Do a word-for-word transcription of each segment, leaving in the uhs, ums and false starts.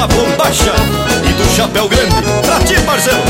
da bombacha e do chapéu grande. Pra ti, parceiro.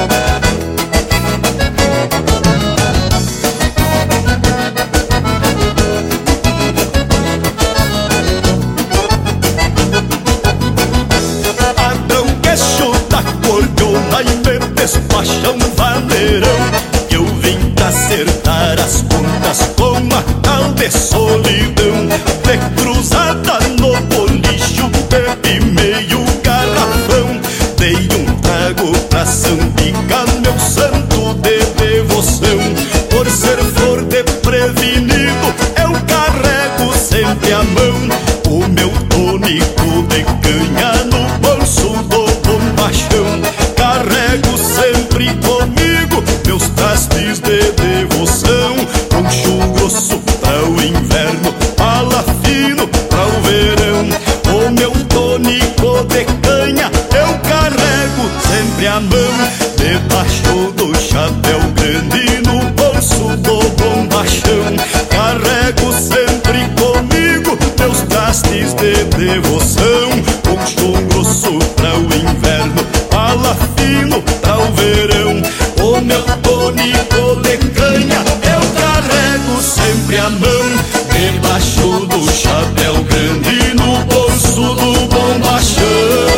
Padrão que chuta cordiona e me despacha um vaneirão, que eu vim pra acertar as contas com uma tal de solidão. De cruzada no bolicho, bebi meio garrafão, dei um trago pra sambicar meu santo de devoção. Por ser flor de prevenido, eu carrego sempre a mão o meu tônico de canha no bolso do bombachão. Carrego sempre comigo meus trastes de devoção, poncho grosso pra o inverno, pala fino pra o verão. O meu tônico de canha eu carrego sempre a mão, debaixo do chapéu grande no bolso do bombachão. Carrego sempre comigo meus trastes de devoção, poncho grosso pra o inverno, pala fino pra o verão. O meu tônico de canha eu carrego sempre a mão, debaixo do chapéu grande no bolso do bombachão.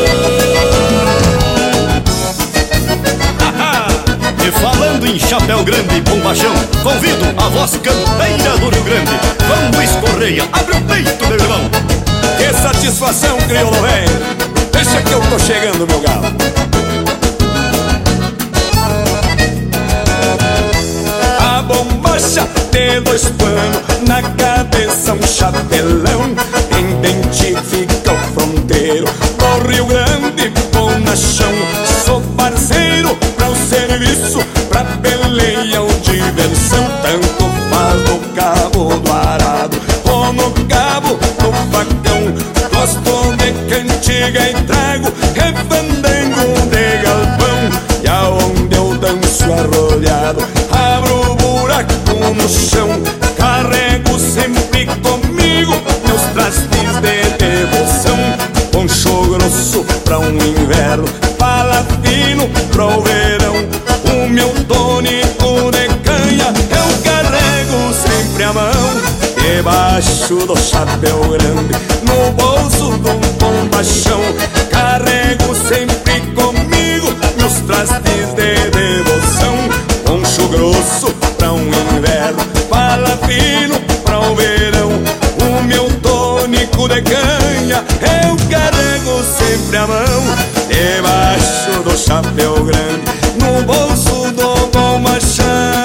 E falando em chapéu grande e bombachão, convido a voz campeira do Rio Grande, João Luiz Correia, abre o peito, meu irmão. Que satisfação, crioulo velho. Deixa que eu tô chegando, meu galo. A bombacha de dois panos, na cabeça um chapelão, identifica o fronteiro do Rio Grande, bonachão. Sou parceiro pra o serviço, pra peleia ou diversão, tanto faz no cabo do arado ou no cabo do facão. Gosto de cantiga e trago, refandango de galpão, e aonde eu danço arrolhado, abro buraco no chão. Carrego sempre comigo meus trastes de devoção, poncho grosso pra um inverno, pala fino pra o verão. O meu tônico de canha eu carrego sempre a mão, debaixo do chapéu grande no bolso do bombachão. Carrego sempre comigo meus trastes de devoção, poncho grosso pra um inverno, pala fino pra o verão. O meu tônico de canha eu carrego sempre a mão, debaixo do chapéu grande no bolso do bombachão.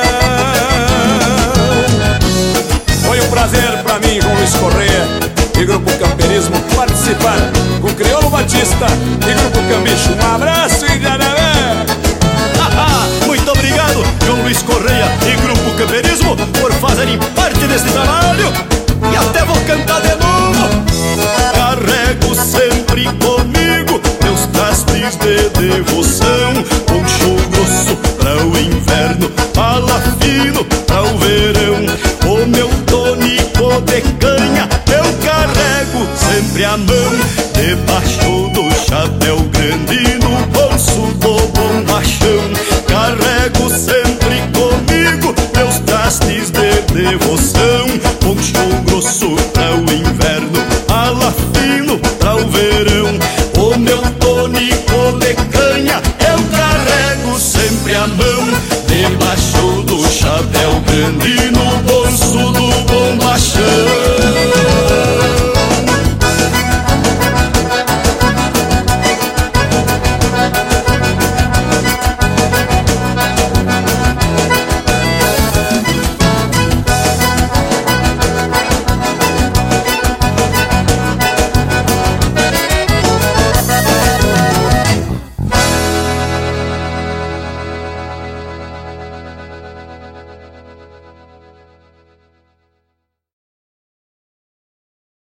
Foi um prazer pra mim, João Luiz Correia e Grupo Camperismo, participar com Crioulo Batista e Grupo Cambicho. Um abraço e granavé. Muito obrigado, João Luiz Correia e Grupo Camperismo, por fazerem parte desse trabalho. E até vou cantar de novo. Carrego sempre comigo meus trastes de devoção, poncho grosso pra o inverno, pala fino pra o verão. O meu tônico de canha eu carrego sempre a mão, debaixo do chapéu grande no bolso do bombachão. Carrego sempre comigo meus trastes de devoção, poncho grosso pra o inverno, pala fino pra o verão. O meu tônico de canha eu carrego sempre a mão, debaixo do chapéu grande no